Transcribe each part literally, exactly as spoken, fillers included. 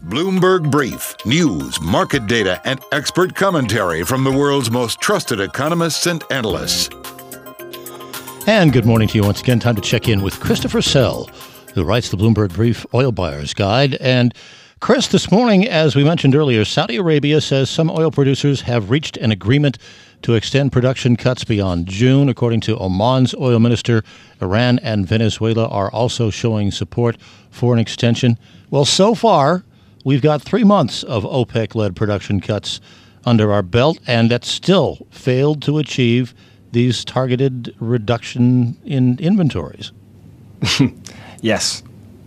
Bloomberg Brief. News, market data, and expert commentary from the world's most trusted economists and analysts. And good morning to you once again. Time to check in with Christopher Sell, who writes the Bloomberg Brief Oil Buyer's Guide. And Chris, this morning, as we mentioned earlier, Saudi Arabia says some oil producers have reached an agreement to extend production cuts beyond June. According to Oman's oil minister, Iran and Venezuela are also showing support for an extension. Well, so far, we've got three months of OPEC-led production cuts under our belt, and that still failed to achieve these targeted reduction in inventories. Yes.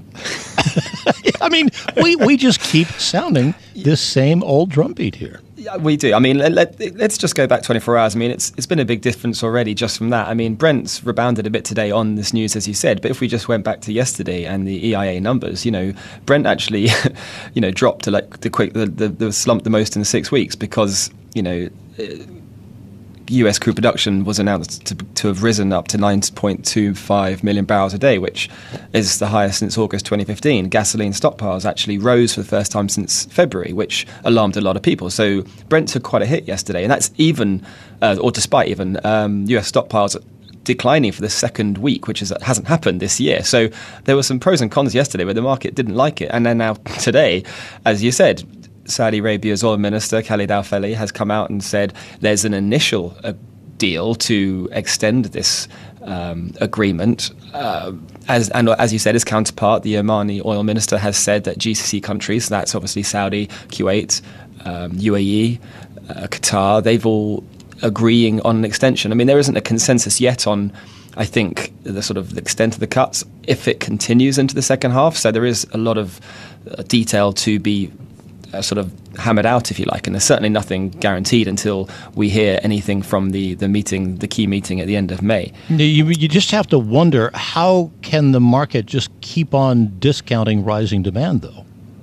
I mean, we, we just keep sounding this same old drumbeat here. Yeah, we do. I mean, let, let, let's just go back twenty-four hours. I mean, it's it's been a big difference already just from that. I mean, Brent's rebounded a bit today on this news, as you said. But if we just went back to yesterday and the E I A numbers, you know, Brent actually, you know, dropped to like the quick the, the, the slump the most in six weeks because, you know, U S crude production was announced to, to have risen up to nine point two five million barrels a day, which is the highest since August twenty fifteen. Gasoline stockpiles actually rose for the first time since February, which alarmed a lot of people. So Brent took quite a hit yesterday, and that's even, uh, or despite even, um, U S stockpiles declining for the second week, which is, hasn't happened this year. So there were some pros and cons yesterday where the market didn't like it. And then now today, as you said, Saudi Arabia's oil minister, Khalid Al-Falih, has come out and said there's an initial uh, deal to extend this um, agreement. Uh, as, and as you said, his counterpart, the Omani oil minister, has said that G C C countries, that's obviously Saudi, Kuwait, um, U A E, uh, Qatar, they've all agreeing on an extension. I mean, there isn't a consensus yet on, I think, the sort of the extent of the cuts if it continues into the second half. So there is a lot of uh, detail to be Uh, sort of hammered out, if you like, and there's certainly nothing guaranteed until we hear anything from the, the meeting, the key meeting at the end of May. You, you just have to wonder, how can the market just keep on discounting rising demand, though?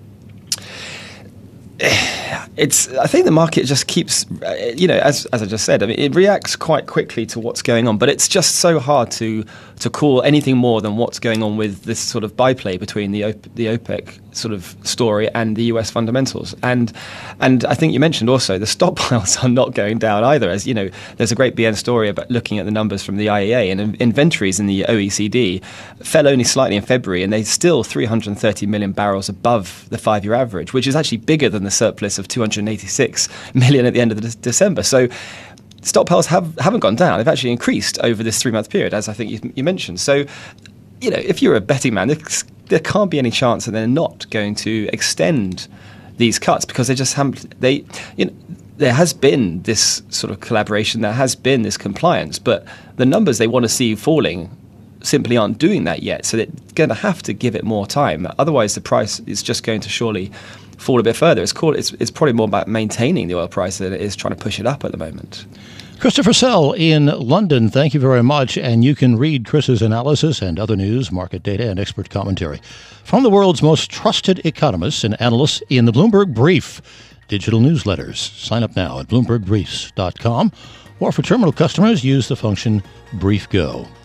It's. I think the market just keeps, uh, you know, as as I just said, I mean, it reacts quite quickly to what's going on, but it's just so hard to to call anything more than what's going on with this sort of byplay between the O P E C, the OPEC sort of story and the U S fundamentals. And and I think you mentioned also the stockpiles are not going down either. As you know, there's a great B N story about looking at the numbers from the I E A, and inventories in the O E C D fell only slightly in February, and they're still three hundred thirty million barrels above the five-year average, which is actually bigger than the surplus of two hundred eighty-six million at the end of the December. So stockpiles have, haven't gone down. They've actually increased over this three-month period, as I think you, you mentioned. So, you know, if you're a betting man, there can't be any chance that they're not going to extend these cuts because they just haven't. They, you know, there has been this sort of collaboration, there has been this compliance, but the numbers they want to see falling simply aren't doing that yet. So they're going to have to give it more time. Otherwise, the price is just going to surely fall a bit further. It's called. It's, it's probably more about maintaining the oil price than it is trying to push it up at the moment. Christopher Sell in London, thank you very much. And you can read Chris's analysis and other news, market data, and expert commentary from the world's most trusted economists and analysts in the Bloomberg Brief digital newsletters. Sign up now at bloomberg briefs dot com, or for terminal customers, use the function BriefGo.